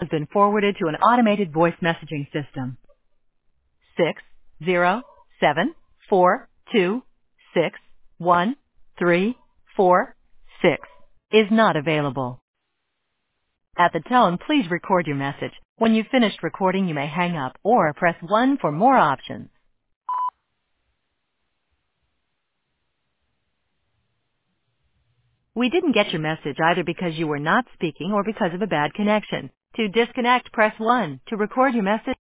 has been forwarded to an automated voice messaging system. 607-426-1346 is not available. At the tone, please record your message. When you've finished recording, you may hang up or press 1 for more options. We didn't get your message either because you were not speaking or because of a bad connection. To disconnect, press 1. To record your message,